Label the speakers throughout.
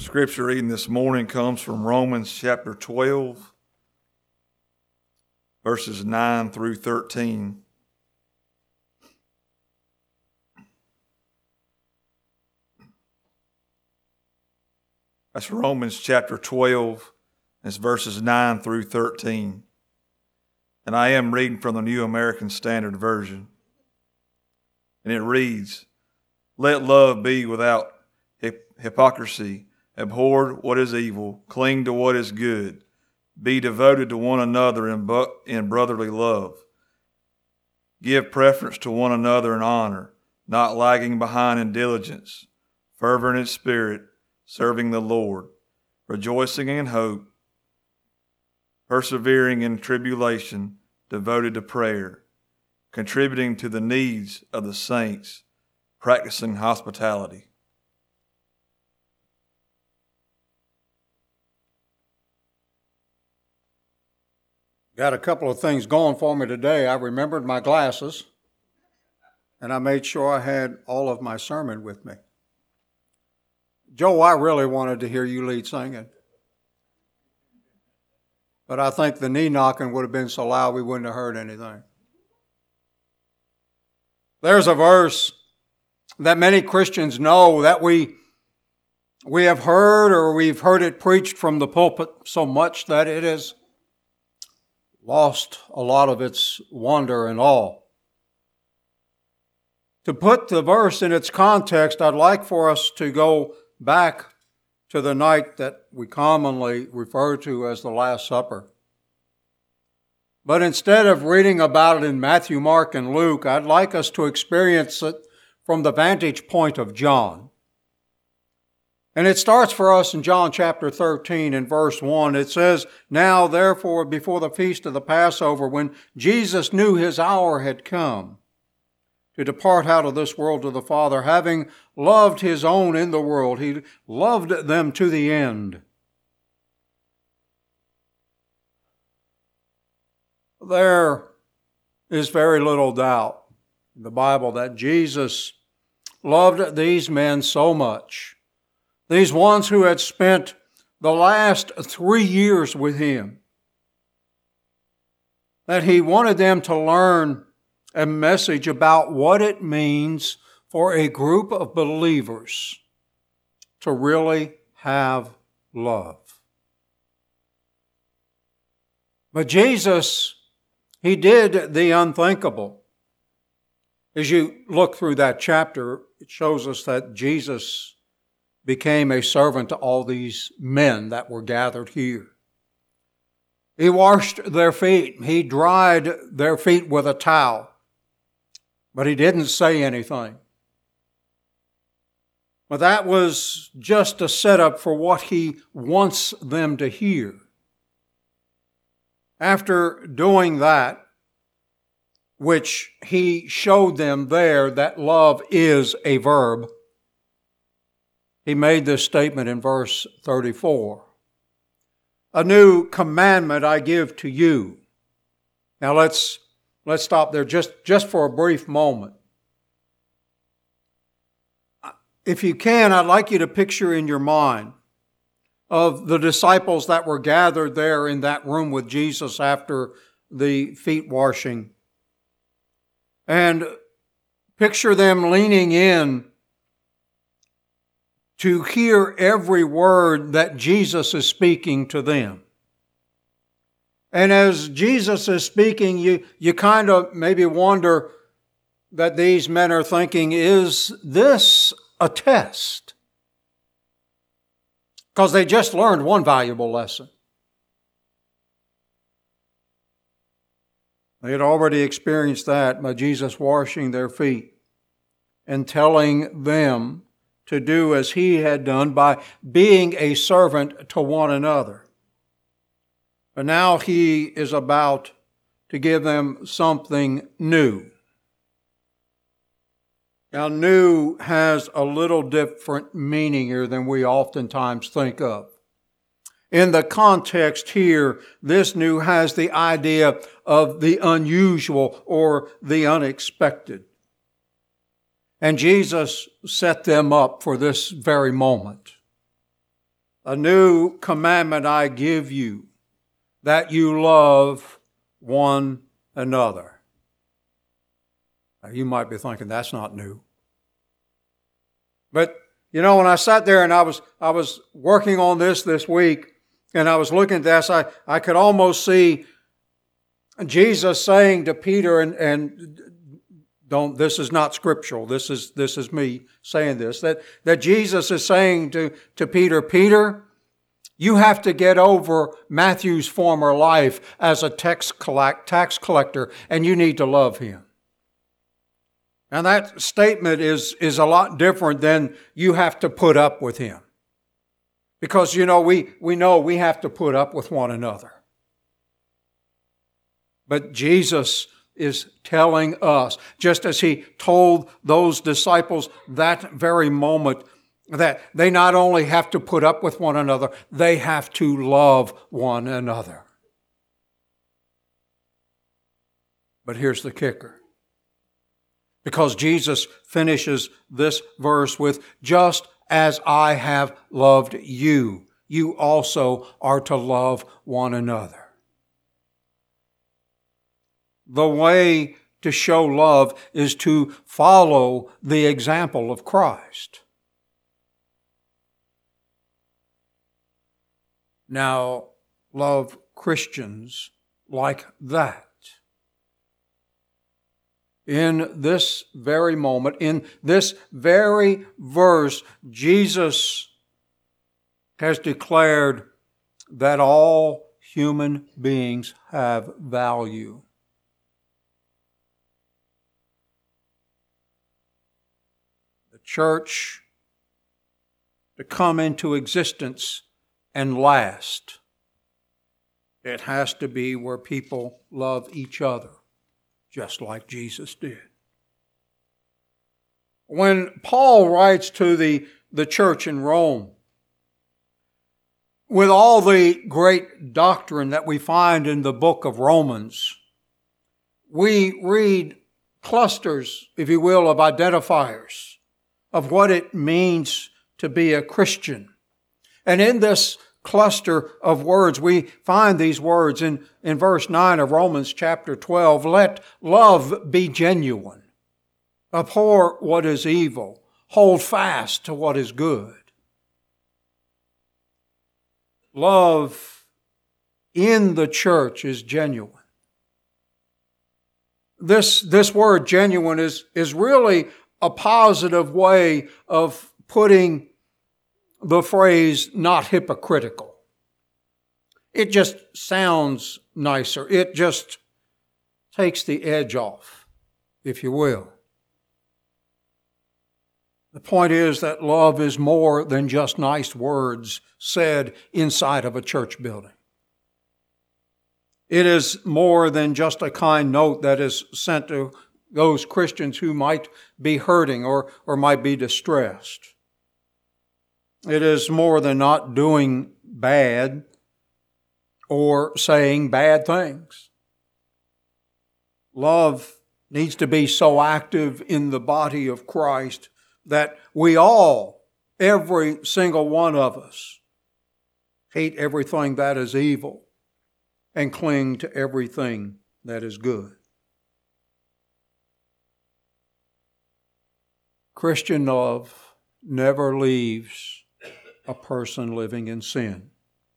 Speaker 1: Scripture reading this morning comes from Romans chapter 12, verses 9 through 13. That's Romans chapter 12, it's verses 9 through 13. And I am reading from the New American Standard Version. And it reads, "Let love be without hypocrisy. Abhor what is evil. Cling to what is good. Be devoted to one another in brotherly love. Give preference to one another in honor, not lagging behind in diligence, fervent in spirit, serving the Lord, rejoicing in hope, persevering in tribulation, devoted to prayer, contributing to the needs of the saints, practicing hospitality."
Speaker 2: Got a couple of things going for me today. I remembered my glasses, and I made sure I had all of my sermon with me. Joe, I really wanted to hear you lead singing. But I think the knee knocking would have been so loud we wouldn't have heard anything. There's a verse that many Christians know that we have heard, or we've heard it preached from the pulpit so much that it has lost a lot of its wonder and awe. To put the verse in its context, I'd like for us to go back to the night that we commonly refer to as the Last Supper. But instead of reading about it in Matthew, Mark, and Luke, I'd like us to experience it from the vantage point of John. And it starts for us in John chapter 13 and verse 1. It says, "Now therefore before the feast of the Passover, when Jesus knew his hour had come to depart out of this world to the Father, having loved his own in the world, he loved them to the end." There is very little doubt in the Bible that Jesus loved these men so much. These ones who had spent the last 3 years with him, that he wanted them to learn a message about what it means for a group of believers to really have love. But Jesus, he did the unthinkable. As you look through that chapter, it shows us that Jesus became a servant to all these men that were gathered here. He washed their feet. He dried their feet with a towel. But he didn't say anything. But that was just a setup for what he wants them to hear. After doing that, which he showed them there that love is a verb, he made this statement in verse 34. "A new commandment I give to you." Now let's stop there just for a brief moment. If you can, I'd like you to picture in your mind of the disciples that were gathered there in that room with Jesus after the feet washing. And picture them leaning in to hear every word that Jesus is speaking to them. And as Jesus is speaking, you kind of maybe wonder that these men are thinking, is this a test? Because they just learned one valuable lesson. They had already experienced that by Jesus washing their feet and telling them to do as he had done by being a servant to one another. But now he is about to give them something new. Now, new has a little different meaning here than we oftentimes think of. In the context here, this new has the idea of the unusual or the unexpected. And Jesus set them up for this very moment. A new commandment I give you, that you love one another. Now, you might be thinking, that's not new. But, when I sat there and I was working on this week, and I was looking at this, I could almost see Jesus saying to Peter, and don't, this is not scriptural, this is me saying this, that Jesus is saying to Peter, Peter, you have to get over Matthew's former life as a tax collector, and you need to love him. And that statement is a lot different than you have to put up with him. Because, we know we have to put up with one another. But Jesus is telling us, just as he told those disciples that very moment, that they not only have to put up with one another, they have to love one another. But here's the kicker. Because Jesus finishes this verse with, just as I have loved you, you also are to love one another. The way to show love is to follow the example of Christ. Now, love Christians like that. In this very moment, in this very verse, Jesus has declared that all human beings have value. The church, to come into existence and last, it has to be where people love each other, just like Jesus did. When Paul writes to the church in Rome, with all the great doctrine that we find in the book of Romans, we read clusters, if you will, of identifiers of what it means to be a Christian. And in this cluster of words, we find these words in verse 9 of Romans chapter 12. Let love be genuine. Abhor what is evil. Hold fast to what is good. Love in the church is genuine. This word genuine is really a positive way of putting the phrase not hypocritical. It just sounds nicer. It just takes the edge off, if you will. The point is that love is more than just nice words said inside of a church building. It is more than just a kind note that is sent to those Christians who might be hurting or might be distressed. It is more than not doing bad or saying bad things. Love needs to be so active in the body of Christ that we all, every single one of us, hate everything that is evil and cling to everything that is good. Christian love never leaves a person living in sin.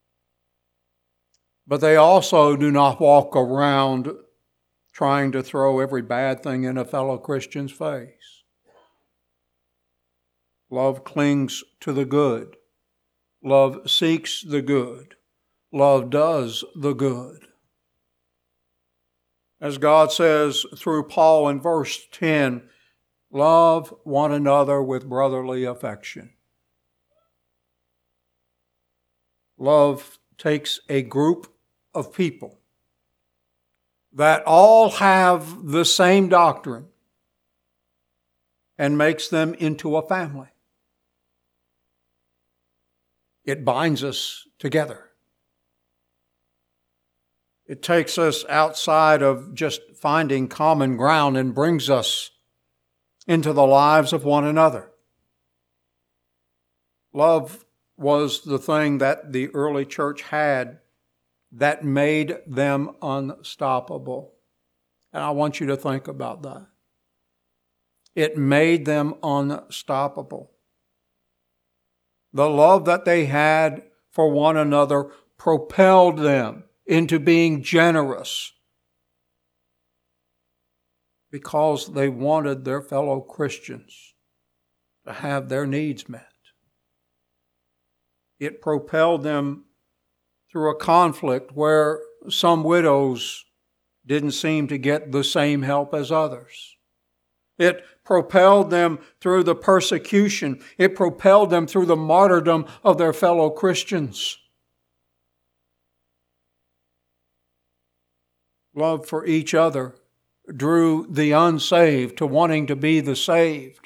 Speaker 2: But they also do not walk around trying to throw every bad thing in a fellow Christian's face. Love clings to the good. Love seeks the good. Love does the good. As God says through Paul in verse 10, love one another with brotherly affection. Love takes a group of people that all have the same doctrine and makes them into a family. It binds us together. It takes us outside of just finding common ground and brings us into the lives of one another. Love was the thing that the early church had that made them unstoppable. And I want you to think about that. It made them unstoppable. The love that they had for one another propelled them into being generous because they wanted their fellow Christians to have their needs met. It propelled them through a conflict where some widows didn't seem to get the same help as others. It propelled them through the persecution. It propelled them through the martyrdom of their fellow Christians. Love for each other drew the unsaved to wanting to be the saved.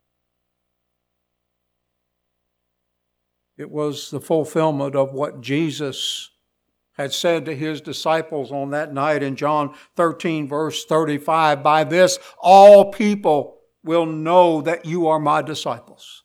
Speaker 2: It was the fulfillment of what Jesus had said to his disciples on that night in John 13, verse 35, "By this all people will know that you are my disciples."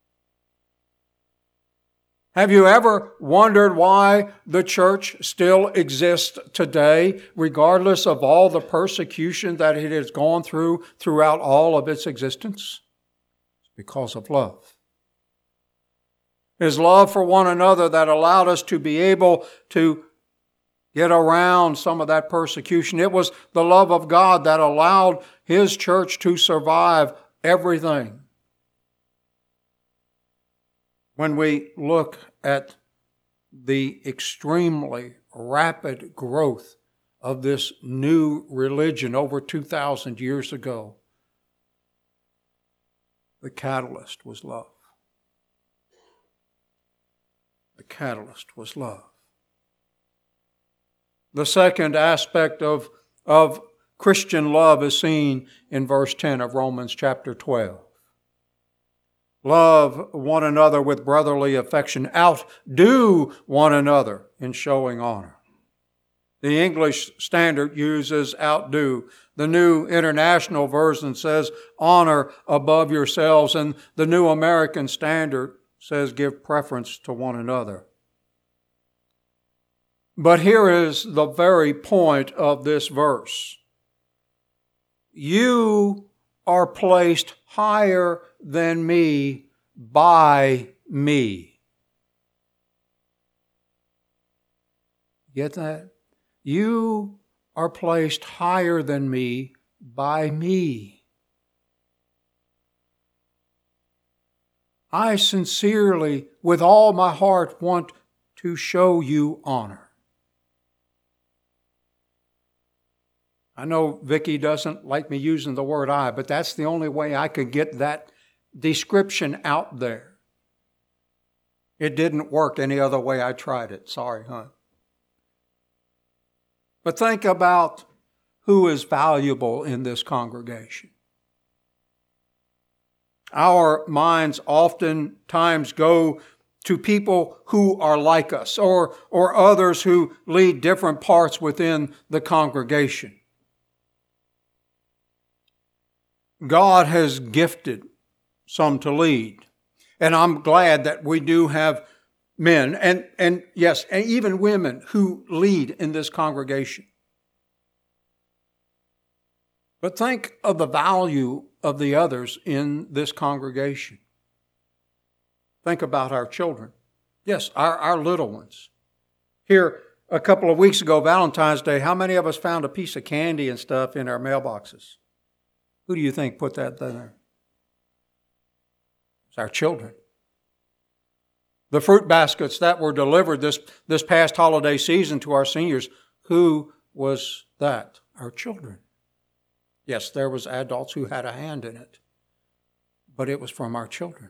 Speaker 2: Have you ever wondered why the church still exists today, regardless of all the persecution that it has gone through throughout all of its existence? It's because of love. It is love for one another that allowed us to be able to get around some of that persecution. It was the love of God that allowed His church to survive everything. When we look at the extremely rapid growth of this new religion over 2,000 years ago, the catalyst was love. The catalyst was love. The second aspect of Christian love is seen in verse 10 of Romans chapter 12. Love one another with brotherly affection. Outdo one another in showing honor. The English Standard uses outdo. The New International Version says honor above yourselves. And the New American Standard says give preference to one another. But here is the very point of this verse. You are placed higher than me by me. Get that? You are placed higher than me by me. I sincerely, with all my heart, want to show you honor. I know Vicki doesn't like me using the word I, but that's the only way I could get that description out there. It didn't work any other way I tried it. Sorry, hon. But think about who is valuable in this congregation. Our minds oftentimes go to people who are like us or others who lead different parts within the congregation. God has gifted some to lead. And I'm glad that we do have men and yes, and even women who lead in this congregation. But think of the value of the others in this congregation. Think about our children. Yes, our little ones. Here, a couple of weeks ago, Valentine's Day, how many of us found a piece of candy and stuff in our mailboxes? Who do you think put that there? It's our children. The fruit baskets that were delivered this past holiday season to our seniors, who was that? Our children. Yes, there was adults who had a hand in it, but it was from our children.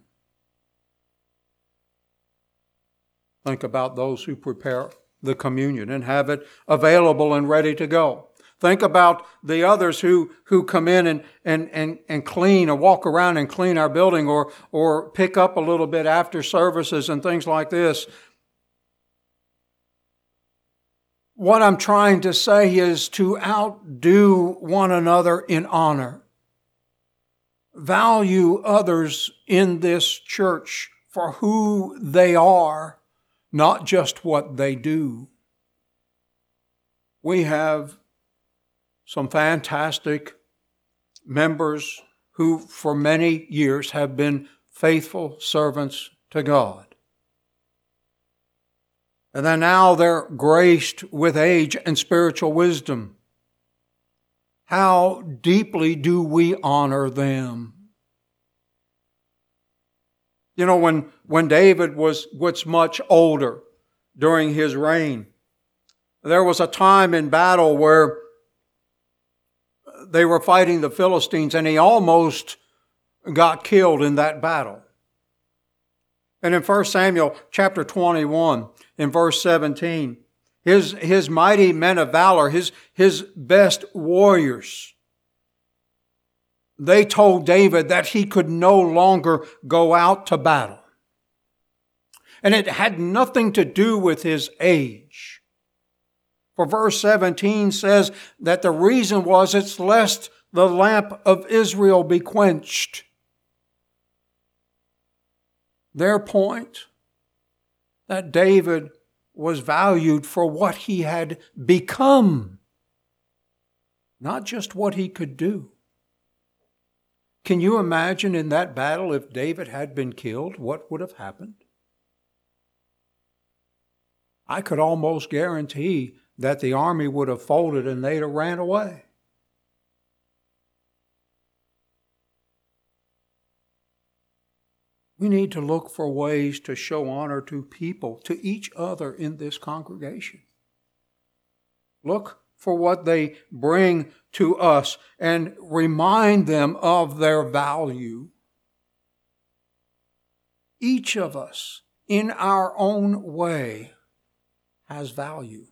Speaker 2: Think about those who prepare the communion and have it available and ready to go. Think about the others who come in and clean or walk around and clean our building or pick up a little bit after services and things like this. What I'm trying to say is to outdo one another in honor. Value others in this church for who they are, not just what they do. We have some fantastic members who for many years have been faithful servants to God. And then now they're graced with age and spiritual wisdom. How deeply do we honor them? You know, when David was much older during his reign, there was a time in battle where they were fighting the Philistines and he almost got killed in that battle. And in 1 Samuel chapter 21, in verse 17, his mighty men of valor, his best warriors, they told David that he could no longer go out to battle. And it had nothing to do with his age. For verse 17 says that the reason was it's lest the lamp of Israel be quenched. Their point, that David was valued for what he had become, not just what he could do. Can you imagine in that battle if David had been killed, what would have happened? I could almost guarantee that the army would have folded and they'd have ran away. We need to look for ways to show honor to people, to each other in this congregation. Look for what they bring to us and remind them of their value. Each of us, in our own way, has value.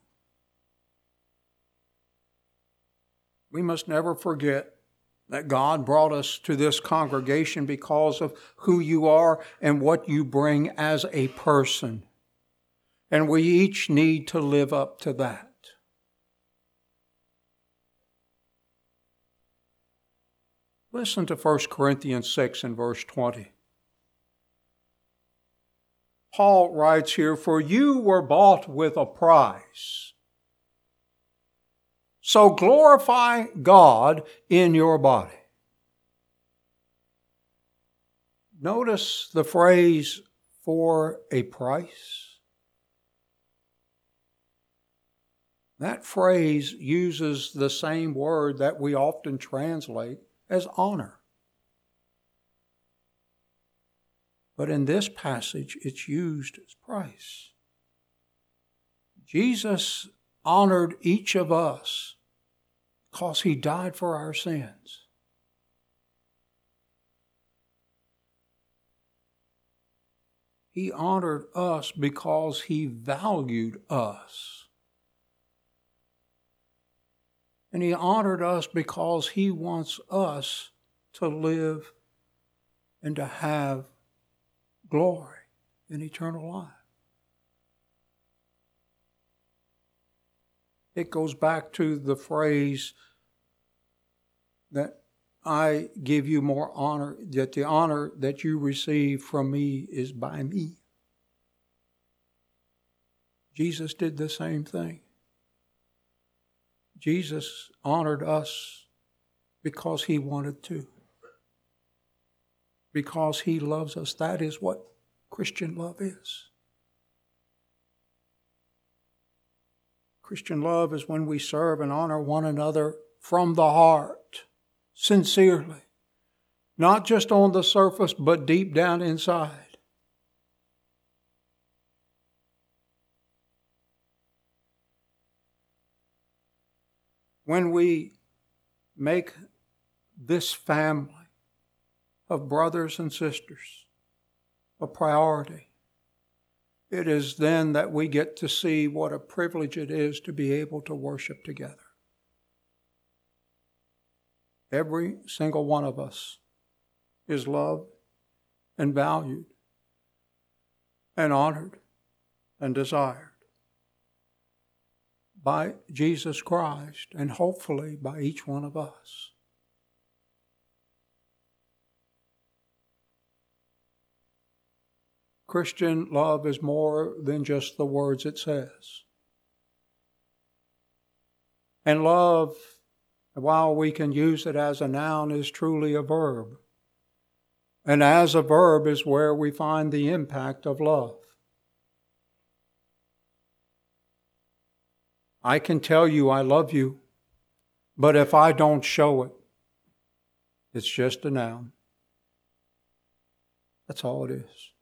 Speaker 2: We must never forget that God brought us to this congregation because of who you are and what you bring as a person. And we each need to live up to that. Listen to 1 Corinthians 6 and verse 20. Paul writes here, "For you were bought with a price. So glorify God in your body." Notice the phrase, "for a price." That phrase uses the same word that we often translate as honor. But in this passage, it's used as price. Jesus honored each of us because he died for our sins. He honored us because he valued us. And he honored us because he wants us to live and to have glory in eternal life. It goes back to the phrase that I give you more honor, that the honor that you receive from me is by me. Jesus did the same thing. Jesus honored us because he wanted to. Because he loves us. That is what Christian love is. Christian love is when we serve and honor one another from the heart, sincerely. Not just on the surface, but deep down inside. When we make this family of brothers and sisters a priority, it is then that we get to see what a privilege it is to be able to worship together. Every single one of us is loved and valued and honored and desired by Jesus Christ and hopefully by each one of us. Christian love is more than just the words it says. And love, while we can use it as a noun, is truly a verb. And as a verb is where we find the impact of love. I can tell you I love you, but if I don't show it, it's just a noun. That's all it is.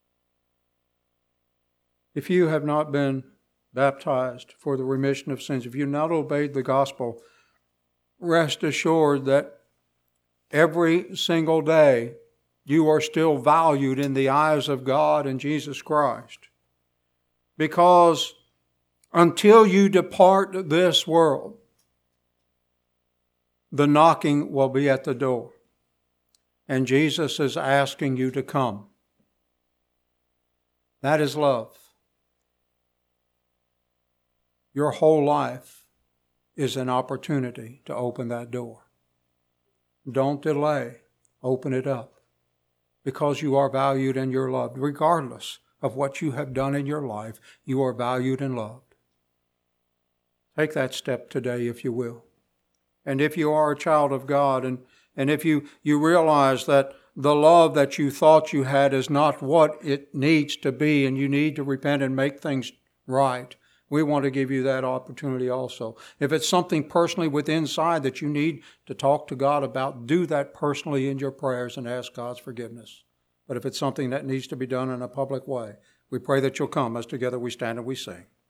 Speaker 2: If you have not been baptized for the remission of sins, if you've not obeyed the gospel, rest assured that every single day you are still valued in the eyes of God and Jesus Christ. Because until you depart this world, the knocking will be at the door. And Jesus is asking you to come. That is love. Your whole life is an opportunity to open that door. Don't delay. Open it up. Because you are valued and you're loved. Regardless of what you have done in your life, you are valued and loved. Take that step today, if you will. And if you are a child of God, and if you realize that the love that you thought you had is not what it needs to be, and you need to repent and make things right, we want to give you that opportunity also. If it's something personally within inside that you need to talk to God about, do that personally in your prayers and ask God's forgiveness. But if it's something that needs to be done in a public way, we pray that you'll come as together we stand and we sing.